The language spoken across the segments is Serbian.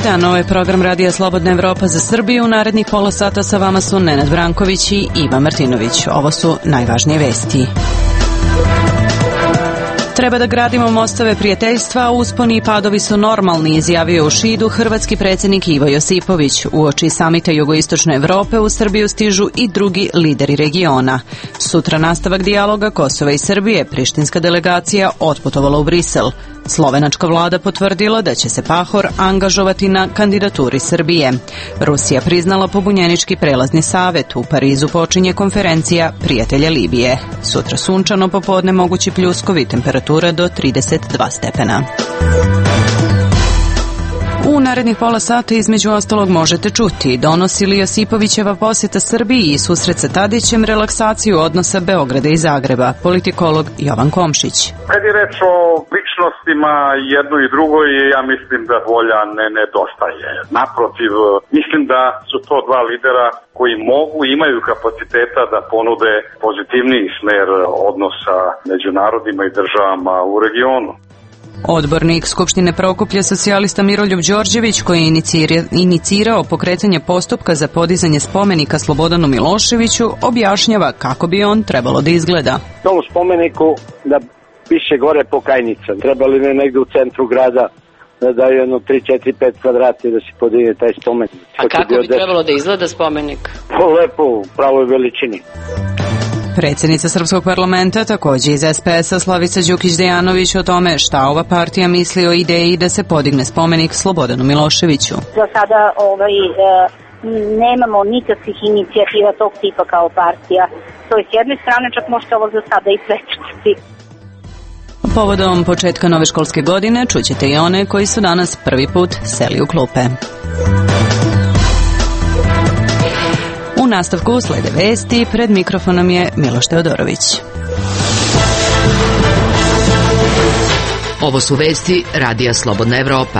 dan, ovo je program Radija Slobodna Evropa za Srbiju. U narednih pola sata sa vama su Nenad Branković i Iva Martinović. Ovo su najvažnije vesti. Treba da gradimo mostove prijateljstva, a usponi i padovi su normalni, izjavio u Šidu hrvatski predsjednik Ivo Josipović. Uoči samita Jugoistočne Evrope u Srbiju stižu i drugi lideri regiona. Sutra nastavak dijaloga Kosova i Srbije, prištinska delegacija otputovala u Brisel. Slovenačka vlada potvrdila da će se Pahor angažovati na kandidaturi Srbije. Rusija priznala pobunjenički prelazni savet. U Parizu počinje konferencija Prijatelja Libije. Sutra sunčano, popodne mogući pljuskovi, temperatura do 32 stepena. U narednih pola sata između ostalog možete čuti: donosi li Josipovićeva posjeta Srbiji i susret sa Tadićem relaksaciju odnosa Beograda i Zagreba, politikolog Jovan Komšić. Kad je reč o ličnostima jedno i drugo, ja mislim da volja ne nedostaje. Naprotiv, mislim da su to dva lidera koji mogu i imaju kapaciteta da ponude pozitivniji smer odnosa među narodima i državama u regionu. Odbornik Skupštine Prokuplja, socijalista Miroljub Đorđević, koji je inicirao pokretanje postupka za podizanje spomenika Slobodanu Miloševiću, objašnjava kako bi on trebalo da izgleda. Tom spomeniku da piše gore Pokajnica. Trebali ne negde u centru grada da daju jedno 3-4-5 kvadrata da se podigne taj spomenik. A kako bi trebalo da izgleda spomenik? Lepo, u pravoj veličini. Predsjednica Srpskog parlamenta, također iz SPS-a, Slavica Đukić-Dejanović, o tome šta ova partija misli o ideji da se podigne spomenik Slobodanu Miloševiću. Za sada nemamo nikakvih inicijativa tog tipa kao partija. To je s jedne strane, čak možete ovo za sada i prečiti. Povodom početka nove školske godine čućete i one koji su danas prvi put seli u klupe. U nastavku slede vesti, pred mikrofonom je Miloš Teodorović. Ovo su vesti Radija Slobodna Evropa.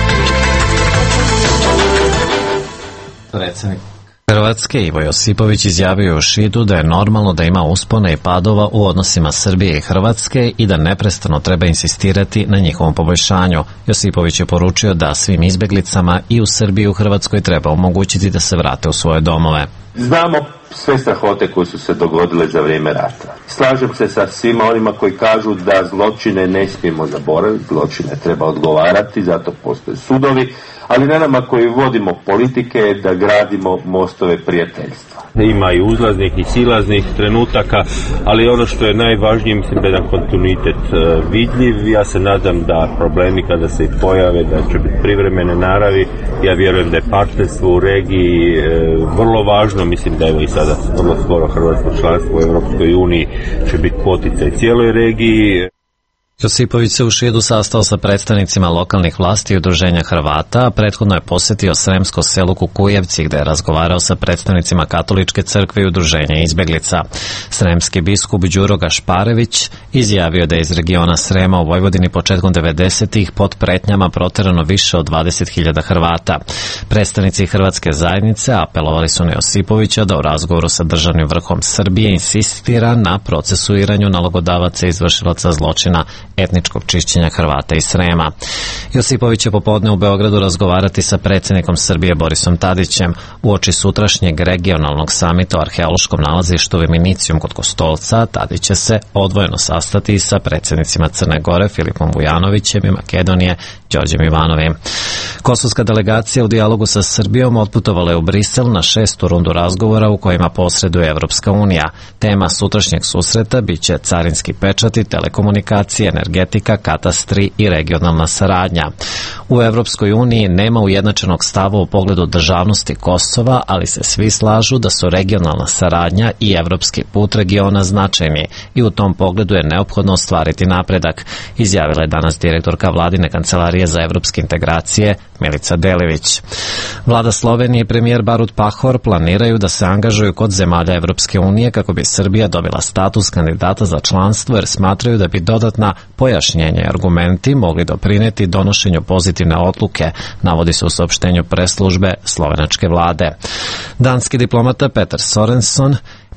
Predsjednik Hrvatske Ivo Josipović izjavio u Šidu da je normalno da ima uspona i padova u odnosima Srbije i Hrvatske i da neprestano treba insistirati na njihovom poboljšanju. Josipović je poručio da svim izbjeglicama i u Srbiji i u Hrvatskoj treba omogućiti da se vrate u svoje domove. Znamo sve strahote koje su se dogodile za vrijeme rata. Slažem se sa svima onima koji kažu da zločine ne smijemo zaboraviti, zločine treba odgovarati, zato postoje sudovi, ali na nama koji vodimo politike je da gradimo mostove prijateljstva. Ima i uzlaznih i silaznih trenutaka, ali ono što je najvažnije, mislim da je jedan kontinuitet vidljiv. Ja se nadam da problemi kada se pojave, da će biti privremene naravi. Ja vjerujem da je partnerstvo u regiji vrlo važno. Mislim da evo i sada vrlo skoro hrvatsko članstvo u Europskoj uniji će biti poticaj cijeloj regiji. Josipović se u Šidu sastao sa predstavnicima lokalnih vlasti i udruženja Hrvata, a prethodno je posjetio Sremsko selo Kukujevci gdje je razgovarao sa predstavnicima Katoličke crkve i udruženja izbjeglica. Sremski biskup Đuro Gašparević izjavio da je iz regiona Srema u Vojvodini početkom 90-ih pod pretnjama proterano više od 20.000 Hrvata. Predstavnici Hrvatske zajednice apelovali su na Josipovića da u razgovoru sa državnim vrhom Srbije insistira na procesuiranju nalogodavaca i izvršilaca zločina etničkog čišćenja Hrvata iz Srema. Josipović će popodne u Beogradu razgovarati sa predsjednikom Srbije Borisom Tadićem. Uoči sutrašnjeg regionalnog samita o arheološkom nalazištu Viminicijum kod Kostolca, Tadić će se odvojeno sastati sa predsjednicima Crne Gore Filipom Vujanovićem i Makedonije Đorđem Ivanovim. Kosovska delegacija u dijalogu sa Srbijom otputovala je u Brisel na 6. rundu razgovora u kojima posreduje Evropska unija. Tema sutrašnjeg susreta biće carinski pečati, telekomunikacije, energetika, katastri i regionalna saradnja. U Evropskoj uniji nema ujednačenog stava u pogledu državnosti Kosova, ali se svi slažu da su regionalna saradnja i evropski put regiona značajni i u tom pogledu je neophodno ostvariti napredak, izjavila je danas direktorka vladine kancelarije za evropske integracije Milica Delivić. Vlada Slovenije i premijer Barut Pahor planiraju da se angažuju kod zemalja Evropske unije kako bi Srbija dobila status kandidata za članstvo, jer smatraju da bi dodatna pojašnjenja i argumenti mogli doprineti donošenju pozitivne odluke, navodi se u saopštenju press službe slovenačke vlade. Danski diplomata Peter Sorenson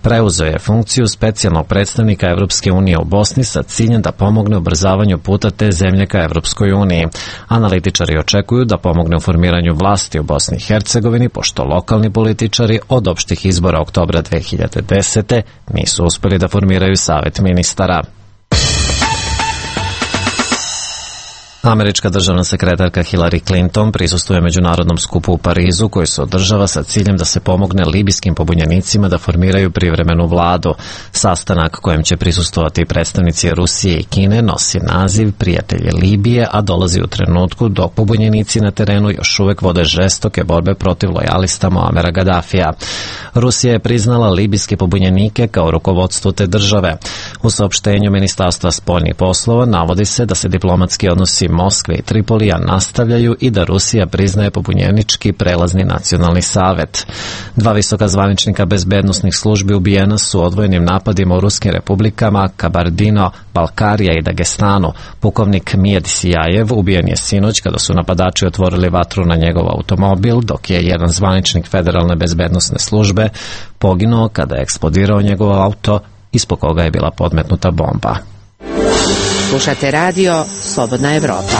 Preuzeo je funkciju specijalnog predstavnika Evropske unije u Bosni sa ciljem da pomogne ubrzavanju puta te zemlje ka Evropskoj uniji. Analitičari očekuju da pomogne u formiranju vlasti u Bosni i Hercegovini, pošto lokalni političari od opštih izbora oktobra 2010. nisu uspeli da formiraju savet ministara. Američka državna sekretarka Hillary Clinton prisustuje međunarodnom skupu u Parizu koji se održava sa ciljem da se pomogne libijskim pobunjenicima da formiraju privremenu vladu. Sastanak kojem će prisustovati predstavnici Rusije i Kine nosi naziv Prijatelji Libije, a dolazi u trenutku dok pobunjenici na terenu još uvek vode žestoke borbe protiv lojalista Muamera Gaddafija. Rusija je priznala libijske pobunjenike kao rukovodstvo te države. U saopštenju Ministarstva spoljnih poslova navodi se da se diplomatski odnosi Moskve i Tripolija nastavljaju i da Rusija priznaje pobunjenički prelazni nacionalni savet. 2 visoka zvaničnika bezbednosnih službi ubijena su odvojenim napadima u ruskim republikama Kabardino, Balkarija i Dagestanu. Pukovnik Mijed Sijajev ubijen je sinoć kada su napadači otvorili vatru na njegov automobil, dok je jedan zvaničnik federalne bezbednosne službe poginuo kada je eksplodirao njegov auto ispod koga je bila podmetnuta bomba. Slušate radio Slobodna Evropa.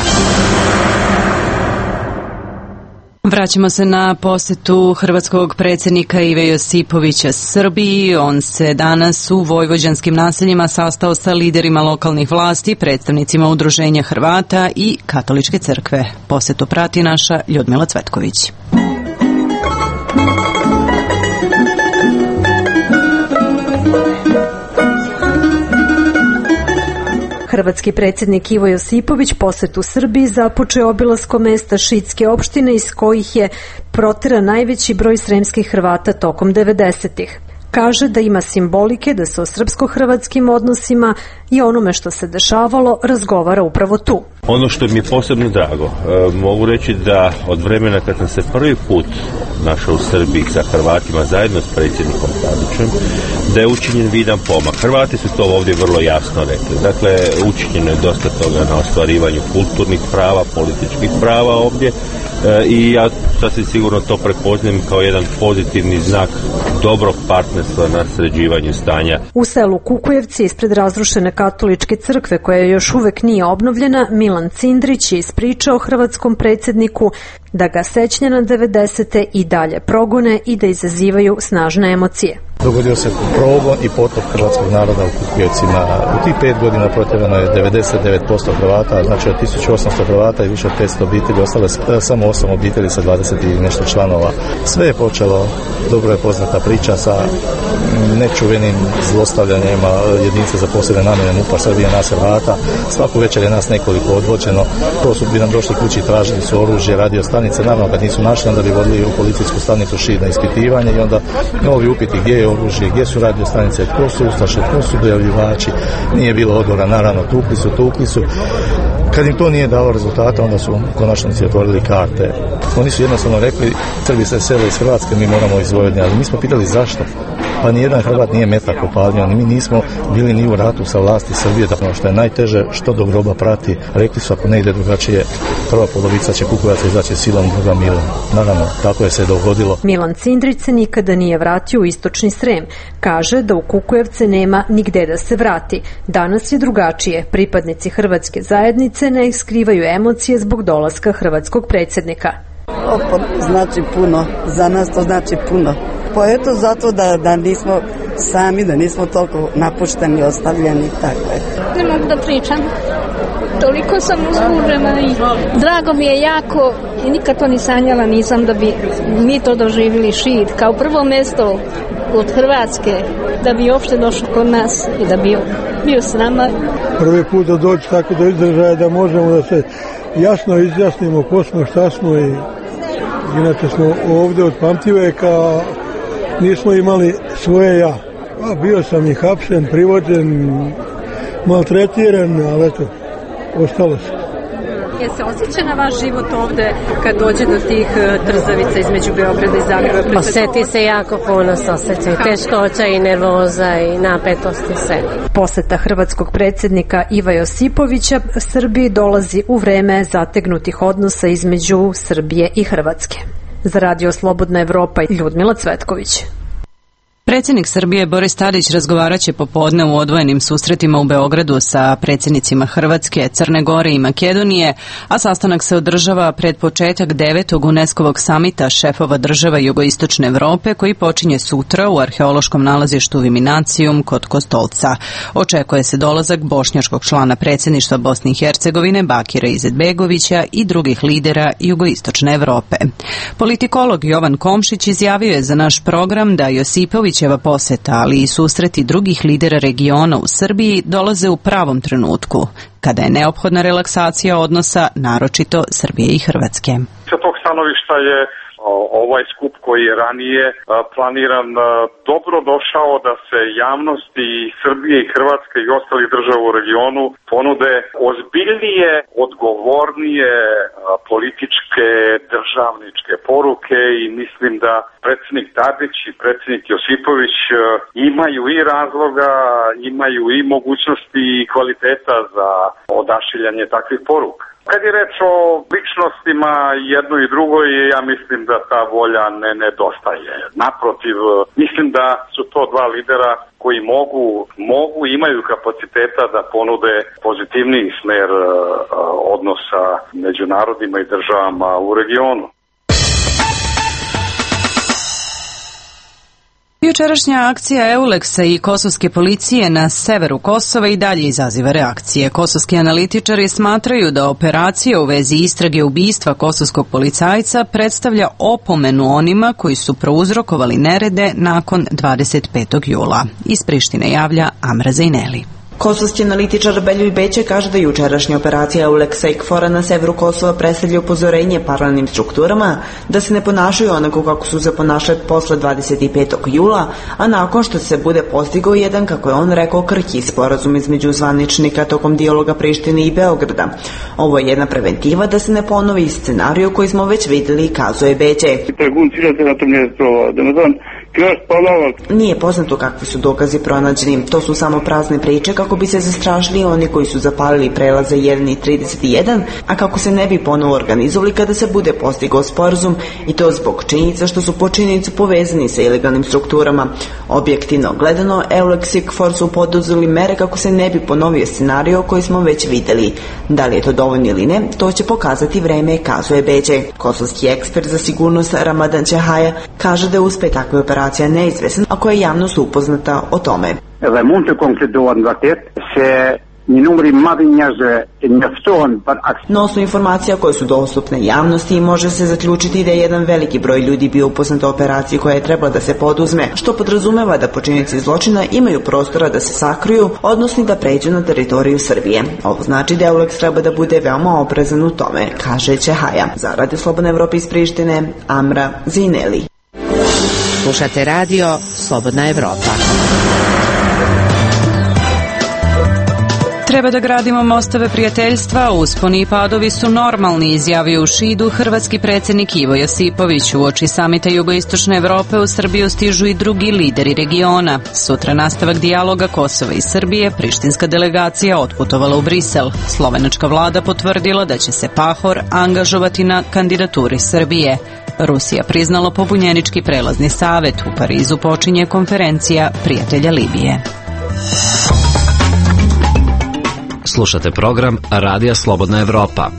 Vraćamo se na posetu hrvatskog predsjednika Ive Josipovića Srbiji. On se danas u vojvođanskim naseljima sastao sa liderima lokalnih vlasti, predstavnicima udruženja Hrvata i Katoličke crkve. Posetu prati naša Ljudmila Cvetković. Hrvatski predsjednik Ivo Josipović posetu Srbiji započeo obilaskom mesta šiitske opštine iz kojih je proteran najveći broj sremskih Hrvata tokom 90-ih. Kaže da ima simbolike da se o srpsko-hrvatskim odnosima i onome što se dešavalo razgovara upravo tu. Ono što mi je posebno drago, mogu reći da od vremena kad sam se prvi put našao u Srbiji sa Hrvatima zajedno s predsjednikom Tadićem, da je učinjen vidan pomak. Hrvati su to ovdje vrlo jasno rekli. Dakle, učinjeno je dosta toga na ostvarivanju kulturnih prava, političkih prava ovdje i ja sasvim sigurno to prepoznajem kao jedan pozitivni znak dobrog partnerstva na sređivanju stanja. U selu Kukujevci ispred razrušene Katoličke crkve koja još uvek nije obnovljena, Milan Cindrić je ispričao hrvatskom predsjedniku da ga sećanja na 90. i dalje progone i da izazivaju snažne emocije. Dogodio se progon i potop hrvatskog naroda u Kukujevcima. U tih 5 godina protjerano je 99% Hrvata, znači od 1800 Hrvata i više od 500 obitelji, ostale samo 8 obitelji sa 20 i nešto članova. Sve je počelo, dobro je poznata priča sa nečuvenim zlostavljanjima jedinice za posebne namjene MUP-a Srbije nas Hrvata. Svaku večer je nas nekoliko odvođeno. To su bi nam došli kući, tražili su oružje, radio stanice. Naravno kad nisu našli, onda bi vodili u policijsku stanicu Šid na ispitivanje i onda novi upiti gdje je oružje, gdje su radio stanice, tko su ustaše, tko su dojavljivači. Nije bilo odgovora, naravno tukli su. Kad im to nije dalo rezultata, onda su u konačnici otvorili karte. Oni su jednostavno rekli, Srbi se sele iz Hrvatske, mi moramo iz Vojvodine, ali mi smo pitali zašto. Pa nijedan Hrvat nije metak upalio, mi nismo bili ni u ratu sa vlasti Srbije, dakle što je najteže, što do groba prati. Rekli su ako ne ide drugačije, prva polovica će Kukujevaca izaći silom, druga milom. Naravno, tako je se dogodilo. Milan Cindrić se nikada nije vratio u istočni Srem. Kaže da u Kukujevce nema nigde da se vrati. Danas je drugačije. Pripadnici hrvatske zajednice ne skrivaju emocije zbog dolaska hrvatskog predsjednika. Znači puno, za nas to znači puno. Pa eto zato da nismo sami, da nismo toliko napušteni, ostavljeni, tako je. Ne mogu da pričam, toliko sam uzbuđena i drago mi je jako i nikad to ni sanjala nisam da bi mi to doživjeli Šid kao prvo mjesto od Hrvatske, da bi uopšte došao kod nas i da bi bio s nama. Prvi put da doći tako do izražaja da možemo da se jasno izjasnimo ko smo, šta smo i inače smo ovdje od pamtiveka, nismo imali svoje ja. Bio sam i hapšen, privođen, maltretiran, ali eto, ostalo se. Je se osjeća na vaš život ovde kad dođe do tih trzavica između Beograda i Zagreba? Osjeti se jako puno, osjećaju teškoća i nervoza i napetosti sve. Poseta hrvatskog predsjednika Iva Josipovića Srbiji dolazi u vreme zategnutih odnosa između Srbije i Hrvatske. Za Radio Slobodna Evropa, Ljudmila Cvetković. Predsjednik Srbije Boris Tadić razgovaraće popodne u odvojenim susretima u Beogradu sa predsjednicima Hrvatske, Crne Gore i Makedonije, a sastanak se održava pred početak 9. UNESCO-vog samita šefova država jugoistočne Evrope koji počinje sutra u arheološkom nalazištu Viminacijum kod Kostolca. Očekuje se dolazak bošnjačkog člana predsjedništva Bosne i Hercegovine Bakira Izetbegovića i drugih lidera jugoistočne Evrope. Politikolog Jovan Komšić izjavio je za naš program da Josipović poseta, ali i susreti drugih lidera regiona u Srbiji dolaze u pravom trenutku, kada je neophodna relaksacija odnosa, naročito Srbije i Hrvatske. Sa tog stanovišta je ovaj skup koji je ranije planiran dobro došao da se javnosti Srbije i Hrvatske i ostalih država u regionu ponude ozbiljnije, odgovornije političke, državničke poruke i mislim da predsjednik Tadić i predsjednik Josipović imaju i razloga, imaju i mogućnosti i kvaliteta za odašiljanje takvih poruka. Kad je reč o ličnostima jednoj i drugoj, ja mislim da ta volja ne nedostaje. Naprotiv, mislim da su to dva lidera koji mogu imaju kapaciteta da ponude pozitivniji smer odnosa među narodima i državama u regionu. Jučerašnja akcija Euleksa i kosovske policije na severu Kosova i dalje izaziva reakcije. Kosovski analitičari smatraju da operacija u vezi istrage ubistva kosovskog policajca predstavlja opomenu onima koji su prouzrokovali nerede nakon 25. jula. Iz Prištine javlja Amra Zajneli. Kosovski analitičar Beljoj Beće kaže da jučerašnja operacija Euleksa i KFOR-a na severu Kosova predstavlja upozorenje paralelnim strukturama da se ne ponašaju onako kako su se ponašali posle 25. jula, a nakon što se bude postigao jedan, kako je on rekao, krhki sporazum između zvaničnika tokom dijaloga Prištine i Beograda. Ovo je jedna preventiva da se ne ponovi scenariju koji smo već vidjeli, kazuje Beće. Nije poznato kakvi su dokazi pronađeni, to su samo prazne priče kako bi se zastrašili oni koji su zapalili prelaze 1 i 31, a kako se ne bi ponovo organizovali kada se bude postigao sporazum, i to zbog činjenica što su počinjenici povezani sa ilegalnim strukturama. Objektivno gledano, Euleks i KFOR su poduzeli mere kako se ne bi ponovio scenario koji smo već vidjeli. Da li je to dovoljno ili ne, to će pokazati vreme, kazuje Beće. Kosovski ekspert za sigurnost Ramadan Čehaja kaže da je uspeh takve operacije neizvesan, ako je javnost upoznata o tome. Dhe mund të konkludohet vërtet se një numri madh njerëzve njoftohen për aksion. Na osnovu informacija koje su dostupne javnosti može se zaključiti da je jedan veliki broj ljudi bio upoznat o operaciji koja je trebala da se poduzme, što podrazumeva da počinioci zločina imaju prostora da se sakriju, odnosno da pređu na teritoriju Srbije. Ovo znači da Euleks treba da bude veoma oprezan u tome, kaže Čehaja. Za Radio Slobodna Evropa iz Prištine, Amra Zajneli. Slušate radio Slobodna Evropa. Treba da gradimo mostove prijateljstva, usponi i padovi su normalni, izjavio u Šidu hrvatski predsjednik Ivo Josipović. Uoči samita jugoistočne Evrope u Srbiju stižu i drugi lideri regiona. Sutra nastavak dijaloga Kosova i Srbije, prištinska delegacija otputovala u Brisel. Slovenačka vlada potvrdila da će se Pahor angažovati na kandidaturi Srbije. Rusija priznala pobunjenički prelazni savet. U Parizu počinje konferencija prijatelja Libije. Slušate program Radija Slobodna Evropa.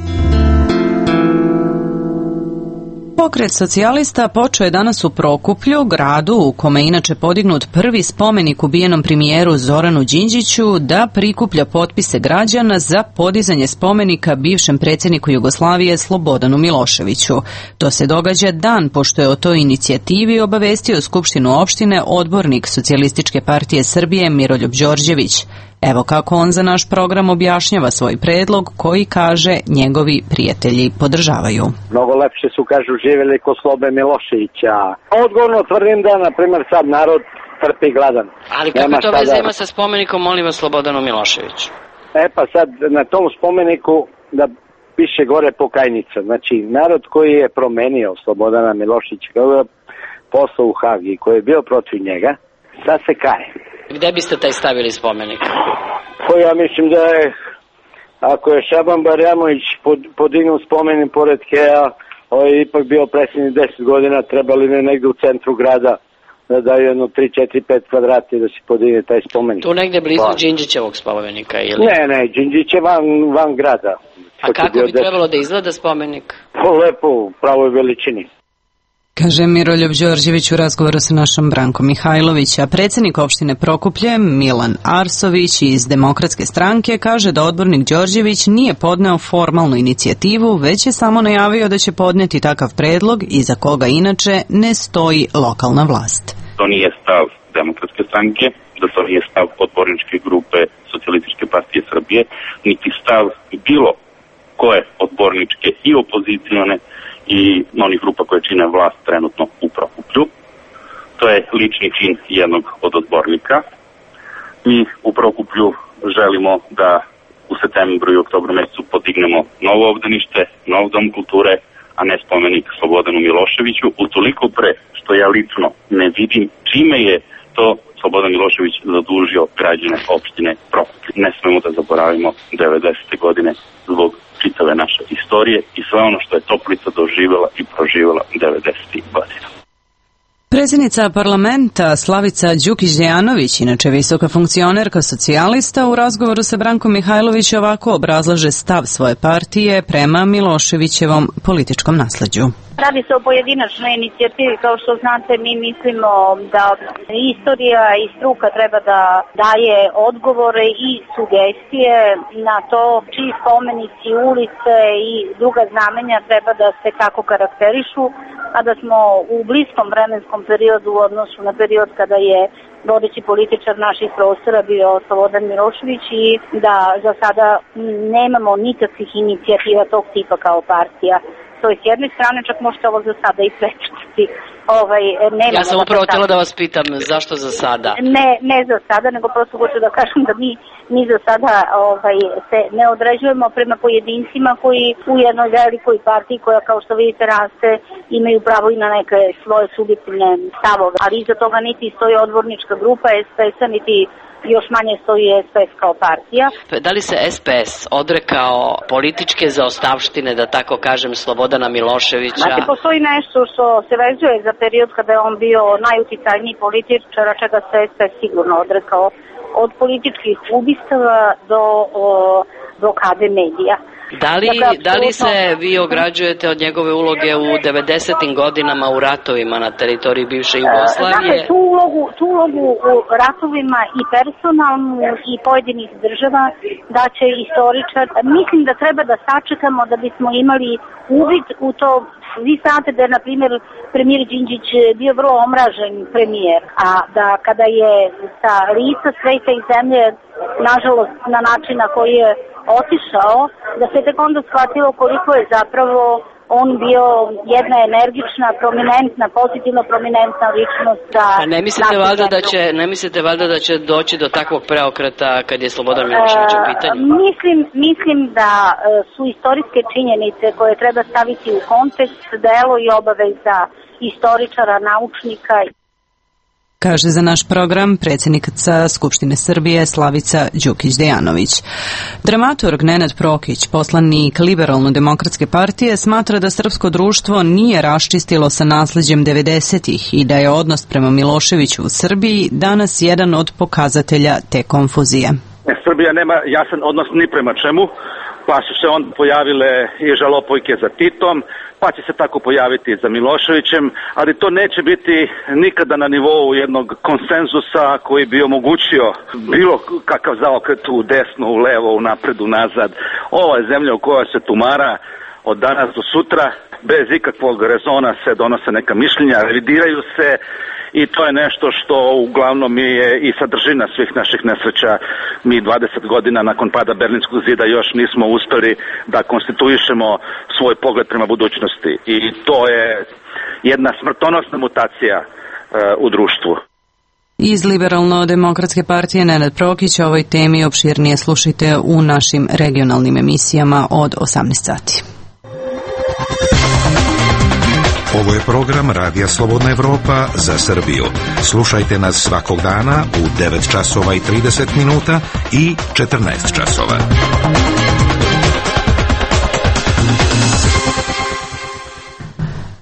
Pokret socijalista počeo je danas u Prokuplju, gradu u kome je inače podignut prvi spomenik ubijenom premijeru Zoranu Đinđiću, da prikuplja potpise građana za podizanje spomenika bivšem predsjedniku Jugoslavije Slobodanu Miloševiću. To se događa dan pošto je o toj inicijativi obavestio Skupštinu opštine odbornik Socijalističke partije Srbije Miroljub Đorđević. Evo kako on za naš program objašnjava svoj predlog koji, kaže, njegovi prijatelji podržavaju. Mnogo lepše su, kažu, živjeli kod Slobe Miloševića. Odgovorno tvrdim da, na primjer, sad narod trpi gladan. Ali kako to veze ima sa spomenikom, molim vas, Slobodanu Miloševiću? Pa sad na tom spomeniku da piše gore pokajnica. Znači, narod koji je promenio Slobodana Miloševića, koji je poslao u Hag i koji je bio protiv njega, sad se kaje. Gde biste taj stavili spomenik? Ja mislim da je, ako je Šaban Barjamović podignuo spomenik pored Keja, on je ipak bio predsjednik 10 godina, trebali ne negdje u centru grada da daju jedno 3, 4, 5 kvadrata i da se podigne taj spomenik. Tu negde blizu Đinđićevog spomenika ili? Ne, Đinđić je van grada. A kako bi trebalo da izgleda spomenik? Lepo, u pravoj veličini. Kaže Miroljub Đorđević u razgovoru sa našom Brankom Mihajlović, a predsjednik opštine Prokuplje Milan Arsović iz Demokratske stranke kaže da odbornik Đorđević nije podneo formalnu inicijativu, već je samo najavio da će podneti takav predlog iza koga inače ne stoji lokalna vlast. To nije stav Demokratske stranke, da to nije stav odborničke grupe Socijalističke partije Srbije, niti stav bilo koje odborničke i opozicione i onih grupa koje čine vlast trenutno u Prokuplju. To je lični čin jednog od odbornika. Mi u Prokuplju želimo da u septembru i oktobru mesecu podignemo novo obdanište, nov dom kulture, a ne spomenik Slobodanu Miloševiću, utoliko pre što ja lično ne vidim čime je to Slobodan Milošević zadužio građane opštine Prokuplje. Ne smemo da zaboravimo 90. godine zbog čitave naše istorije i sve ono što je Toplica doživjela i proživjela 90. godina. Predsjednica parlamenta Slavica Đukić-Dejanović, inače visoka funkcionerka socijalista, u razgovoru sa Brankom Mihajlović ovako obrazlaže stav svoje partije prema Miloševićevom političkom nasleđu. Radi se o pojedinačnoj inicijativi, kao što znate, mi mislimo da istorija i struka treba da daje odgovore i sugestije na to čiji spomenici, ulice i druga znamenja treba da se kako karakterišu, a da smo u bliskom vremenskom periodu u odnosu na period kada je vodeći političar naših prostora bio Slobodan Milošević i da za sada nemamo nikakvih inicijativa tog tipa kao partija. To je s jedne strane, čak možete ovo za sada i prečitati. Ja sam upravo htjela da vas pitam zašto za sada? Ne za sada, nego prosto hoću da kažem da mi za sada se ne određujemo prema pojedincima koji u jednoj velikoj partiji koja, kao što vidite, raste, imaju pravo i na neke svoje subjektivne stavove. Ali iza toga niti stoji odbornička grupa SPS-a, niti još manje stoji SPS kao partija. Da li se SPS odrekao političke zaostavštine, da tako kažem, Slobodana Miloševića? Znači, postoji nešto što se vezuje za period kada je on bio najuticajniji političar, čega se SPS sigurno odrekao, od političkih ubistava do blokade medija. Da li se vi ograđujete od njegove uloge u 90. godinama u ratovima na teritoriji bivše Jugoslavije? Dakle, tu ulogu u ratovima i personalnu i pojedinih država da će istoričar. Mislim da treba da sačekamo da bismo imali uvid u to. Vi znate da je, na primjer, premijer Đinđić bio vrlo omražen premijer, a da kada je sa lica sveta i zemlje, nažalost, na način na koji je otišao, da se tek onda shvatilo koliko je zapravo on bio jedna energična, prominentna, pozitivno prominentna ličnost. Ne mislite valjda da će doći do takvog preokreta kad je Slobodan Milošević u pitanju? Mislim da su istorijske činjenice koje treba staviti u kontekst delo i obaveza istoričara, naučnika. Kaže za naš program predsjednica Skupštine Srbije Slavica Đukić-Dejanović. Dramaturg Nenad Prokić, poslanik Liberalno-demokratske partije, smatra da srpsko društvo nije raščistilo sa nasleđem 90-ih i da je odnos prema Miloševiću u Srbiji danas jedan od pokazatelja te konfuzije. Srbija nema jasan odnos ni prema čemu, pa su se onda pojavile i žalopojke za Titom, pa će se tako pojaviti za Miloševićem, ali to neće biti nikada na nivou jednog konsenzusa koji bi omogućio bilo kakav zaokret u desno, u levo, u napred, u nazad. Ova je zemlja u kojoj se tumara od danas do sutra, bez ikakvog rezona se donose neka mišljenja, revidiraju se i to je nešto što uglavnom je i sadržina svih naših nesreća. Mi 20 godina nakon pada Berlinskog zida još nismo uspeli da konstituišemo svoj pogled prema budućnosti i to je jedna smrtonosna mutacija u društvu. Iz Liberalno-demokratske partije Nenad Prokić o ovoj temi opširnije slušajte u našim regionalnim emisijama od 18 sati. Ovo je program Radija Slobodna Evropa za Srbiju. Slušajte nas svakog dana u 9 časova i 30 minuta i 14 časova. U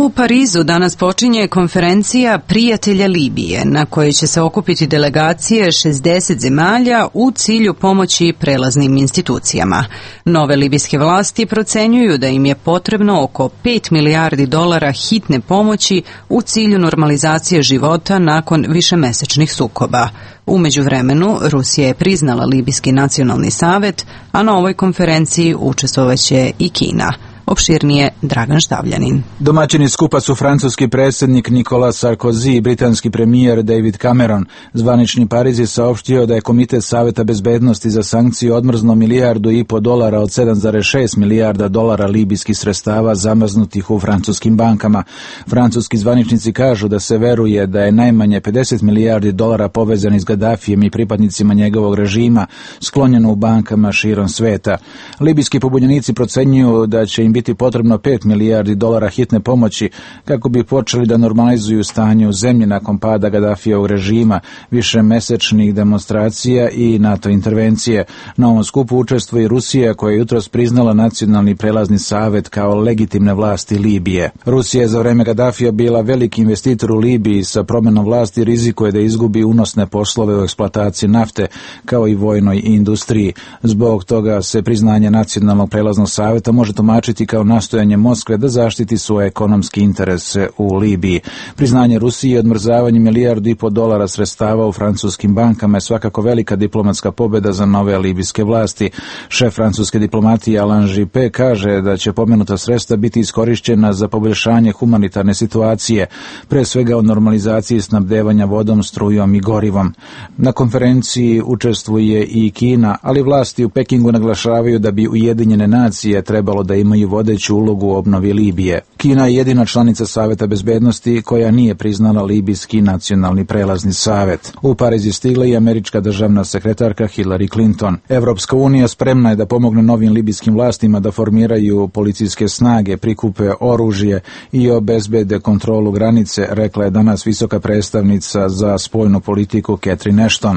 U Parizu danas počinje konferencija Prijatelja Libije, na kojoj će se okupiti delegacije 60 zemalja u cilju pomoći prelaznim institucijama. Nove libijske vlasti procenjuju da im je potrebno oko 5 milijardi dolara hitne pomoći u cilju normalizacije života nakon višemesečnih sukoba. U međuvremenu, Rusija je priznala Libijski nacionalni savet, a na ovoj konferenciji učestvovaće i Kina. Opširnije Dragan Štavljanin. Domaćini skupa su francuski predsjednik Nicolas Sarkozy i britanski premijer David Cameron. Zvanični Pariz je saopštio da je Komitet Saveta bezbednosti za sankcije odmrznuo $1,5 milijardu od 7,6 milijarda dolara libijskih sredstava zamrznutih u francuskim bankama. Francuski zvaničnici kažu da se veruje da je najmanje 50 milijardi dolara povezani s Gaddafijem i pripadnicima njegovog režima sklonjeno u bankama širom sveta. Libijski pobunjenici procenjuju da će im biti potrebno 5 milijardi dolara hitne pomoći kako bi počeli da normalizuju stanje u zemlji nakon pada Gaddafijevog režima, višemesečnih demonstracija i NATO intervencije. Na ovom skupu učestvuje i Rusija, koja je jutros priznala Nacionalni prelazni savet kao legitimne vlasti Libije. Rusija je za vreme Gaddafija bila veliki investitor u Libiji. Sa promjenom vlasti rizikuje da izgubi unosne poslove u eksploataciji nafte kao i vojnoj industriji. Zbog toga se priznanje Nacionalnog prelaznog saveta može tumačiti kao nastojanje Moskve da zaštiti svoje ekonomske interese u Libiji. Priznanje Rusije i odmrzavanje $1,5 milijardu sredstava u francuskim bankama je svakako velika diplomatska pobjeda za nove libijske vlasti. Šef francuske diplomatije Alain Juppé kaže da će pomenuta sredstva biti iskorišćena za poboljšanje humanitarne situacije, pre svega o normalizaciji snabdevanja vodom, strujom i gorivom. Na konferenciji učestvuje i Kina, ali vlasti u Pekingu naglašavaju da bi Ujedinjene nacije trebalo da imaju vodeću ulogu u obnovi Libije. Kina je jedina članica Saveta bezbednosti koja nije priznala Libijski nacionalni prelazni savet. U Pariz je stigla i američka državna sekretarka Hillary Clinton. Evropska unija spremna je da pomogne novim libijskim vlastima da formiraju policijske snage, prikupe oružje i obezbede kontrolu granice, rekla je danas visoka predstavnica za spoljnu politiku Catherine Ashton.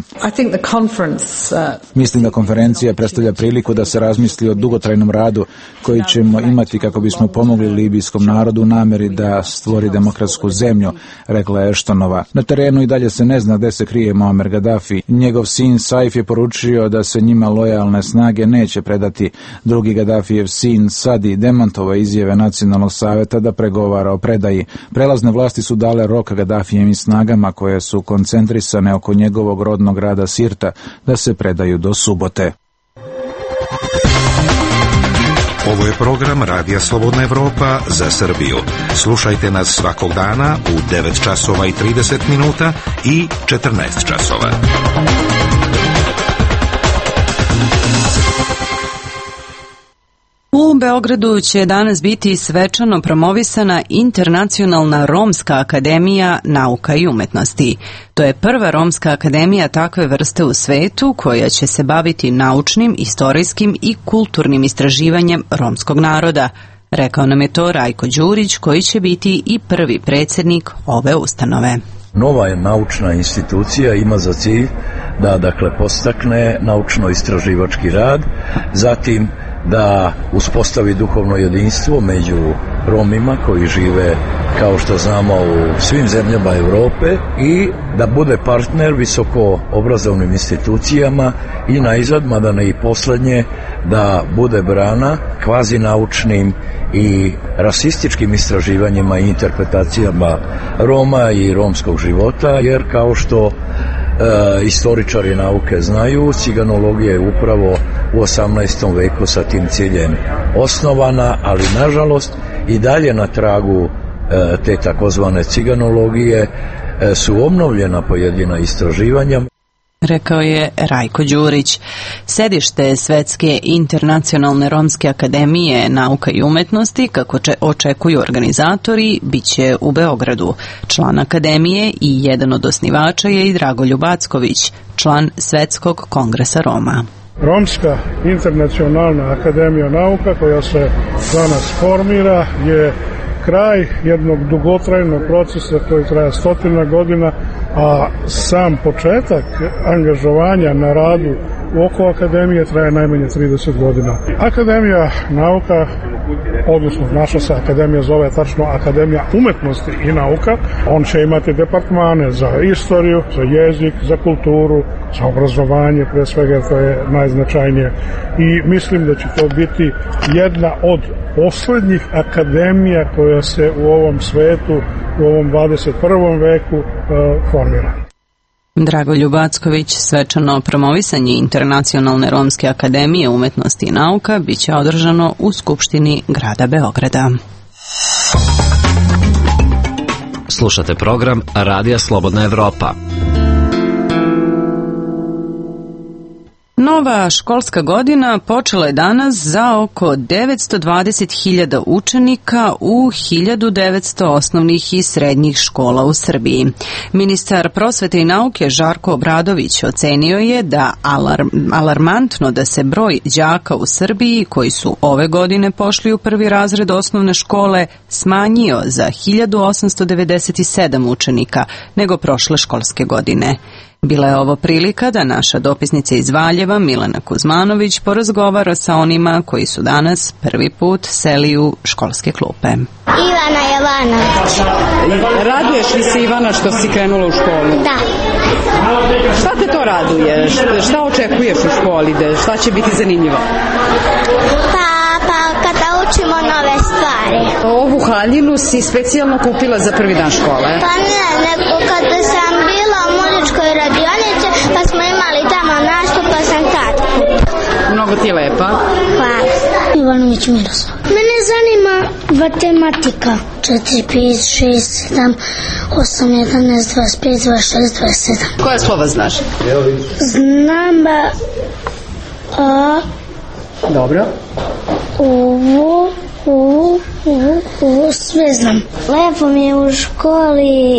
Mislim da konferencija predstavlja priliku da se razmisli o dugotrajnom radu koji ćemo imati kako bismo pomogli libijskom narodu u nameri da stvori demokratsku zemlju, rekla je Ashtonova. Na terenu i dalje se ne zna gde se krije Muammar Gaddafi. Njegov sin Saif je poručio da se njima lojalne snage neće predati. Drugi Gaddafijev sin Sadi demantovao izjave Nacionalnog saveta da pregovara o predaji. Prelazne vlasti su dale rok Gaddafijevim snagama koje su koncentrisane oko njegovog rodnog grada Sirta da se predaju do subote. Ovo je program Radija Slobodna Evropa za Srbiju. Slušajte nas svakog dana u 9 časova i 30 minuta i 14 časova. U Beogradu će danas biti svečano promovisana Internacionalna romska akademija nauka i umetnosti. To je prva romska akademija takve vrste u svetu koja će se baviti naučnim, istorijskim i kulturnim istraživanjem romskog naroda. Rekao nam je to Rajko Đurić, koji će biti i prvi predsjednik ove ustanove. Nova je naučna institucija ima za cilj da podstakne naučno-istraživački rad, zatim da uspostavi duhovno jedinstvo među Romima koji žive, kao što znamo, u svim zemljama Europe i da bude partner visoko obrazovnim institucijama i naizad, mada ne i poslednje, da bude brana kvazi naučnim i rasističkim istraživanjima i interpretacijama Roma i romskog života, jer kao što istoričari nauke znaju, ciganologija je upravo u 18. veku sa tim ciljem osnovana, ali nažalost i dalje na tragu te takozvane ciganologije su obnovljena pojedina istraživanja. Rekao je Rajko Đurić. Sedište Svetske internacionalne romske akademije nauka i umetnosti, kako očekuju organizatori, bit će u Beogradu. Član akademije i jedan od osnivača je i Dragoljub Acković, član Svetskog kongresa Roma. Romska internacionalna akademija nauka koja se danas formira je kraj jednog dugotrajnog procesa koji traje 100 godina, a sam početak angažovanja na radu oko akademije traje najmanje 30 godina. Akademija nauka, odnosno naša se akademija zove tačno Akademija umetnosti i nauka. On će imati departmane za istoriju, za jezik, za kulturu, za obrazovanje, pre svega to je najznačajnije. I mislim da će to biti jedna od poslednjih akademija koja se u ovom svetu, u ovom 21. veku formira. Dragoljub Acković, svečano promovisanje Internacionalne romske akademije umetnosti i nauka biće održano u Skupštini grada Beograda. Slušate program Radija Slobodna Evropa. Nova školska godina počela je danas za oko 920.000 učenika u 1900 osnovnih i srednjih škola u Srbiji. Ministar prosvete i nauke Žarko Obradović ocenio je da alarmantno da se broj đaka u Srbiji koji su ove godine pošli u prvi razred osnovne škole smanjio za 1897 učenika nego prošle školske godine. Bila je ovo prilika da naša dopisnica iz Valjeva, Milena Kuzmanović, porazgovara sa onima koji su danas prvi put seli u školske klupe. Ivana Jovanović. Raduješ li se, Ivana, što si krenula u školu? Da. Šta te to raduje? Šta očekuješ u školi? Šta će biti zanimljivo? Pa kada učimo nove stvari. Ovu haljinu si specijalno kupila za prvi dan škole? Pa ne, nego kada sam bila u muzičkoj radionici, pa smo imali tamo nastup, pa sam tad kupila. Mnogo ti je lepa. Hvala. Ivanović Miroslav. Mene zanima matematika. 4, 5, 6, 7, 8, 11, 25, 26, 27. Koja slova znaš? Znam a... Dobro. Ovo, sve znam. Lepo mi je u školi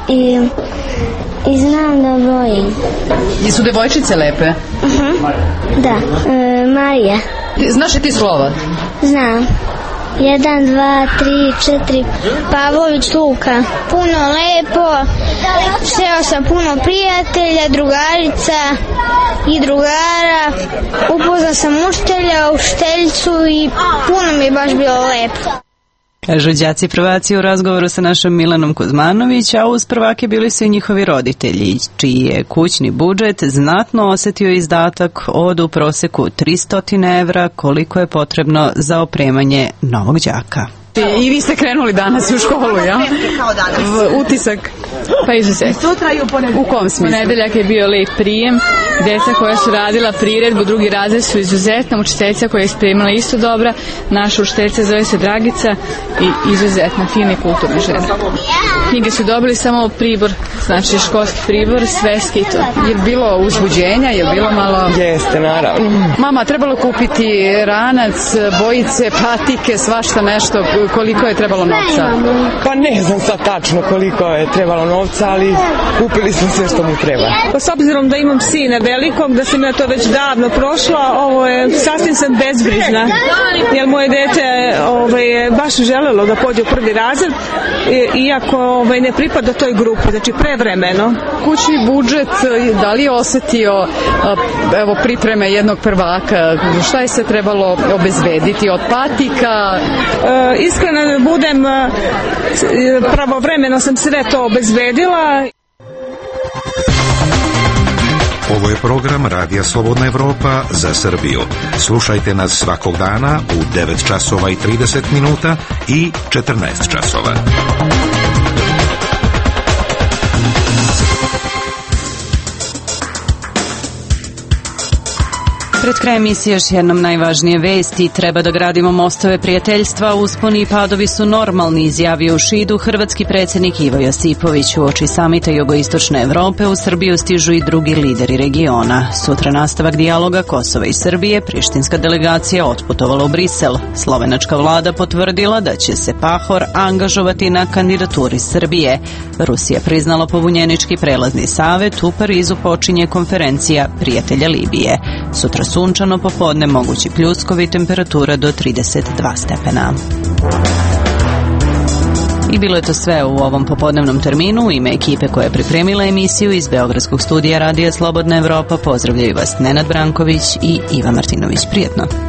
i znam da brojim. Jesu devojčice lepe? Da, Marija. Znaš li ti slova? Znam. 1, 2, 3, 4. Pavlović Luka. Puno lepo. Sreo sam puno prijatelja, drugarica i drugara. Upoznao sam učitelja, učiteljicu i puno mi je baš bilo lepo. Kažu đaci prvaci u razgovoru sa našom Milenom Kuzmanović, a uz prvake bili su i njihovi roditelji, čiji je kućni budžet znatno osetio izdatak od u proseku 300 evra koliko je potrebno za opremanje novog đaka. I vi ste krenuli danas u školu, ja? Kao danas. Utisak? Pa izuzetno. Sutra i u ponedeljak. U kom smislu? Ponedeljak je bio lep prijem. Deca koja su radila priredbu, drugi razred su izuzetna. Učiteljica koja je spremila isto dobra. Naša učiteljica zove se Dragica i izuzetna, fina i kulturna žena. Knjige su dobili samo pribor, znači školski pribor, sveske i to. Je bilo uzbuđenja, je bilo malo... Jeste, naravno. Mama, trebalo kupiti ranac, bojice, patike, svašta nešto. Koliko je trebalo novca? Pa ne znam sad tačno koliko je trebalo novca, ali kupili smo sve što mu treba. Pa s obzirom da imam sina velikog, da sam ja to već davno prošla, ovo je, sasvim sam bezbrižna, jer moje dete je baš želelo da pođe u prvi razred, iako ne pripada toj grupi, znači prevremeno. Kućni budžet, da li je osetio pripreme jednog prvaka? Šta je se trebalo obezbediti od patika? Iskreno da budem, pravovremeno sam sve to obezbedila. Ovo je program Radija Slobodna Evropa za Srbiju. Slušajte nas svakog dana u 9 časova i 30 minuta i 14 časova. Pred krajem emisije još jednom najvažnije vesti. Treba da gradimo mostove prijateljstva, usponi i padovi su normalni, izjavio u Šidu hrvatski predsjednik Ivo Josipović. Uoči samita Jugoistočne Evrope u Srbiju stižu i drugi lideri regiona. Sutra nastavak dijaloga Kosova i Srbije, prištinska delegacija otputovala u Brisel. Slovenačka vlada potvrdila da će se Pahor angažovati na kandidaturi Srbije. Rusija priznala pobunjenički prelazni savet, u Parizu počinje konferencija prijatelja Libije. Sutra sunčano, popodne mogući pljuskovi, temperatura do 32 stepena. I bilo je to sve u ovom popodnevnom terminu. U ime ekipe koja je pripremila emisiju iz Beogradskog studija Radija Slobodna Evropa pozdravljaju vas Nenad Branković i Iva Martinović. Prijetno.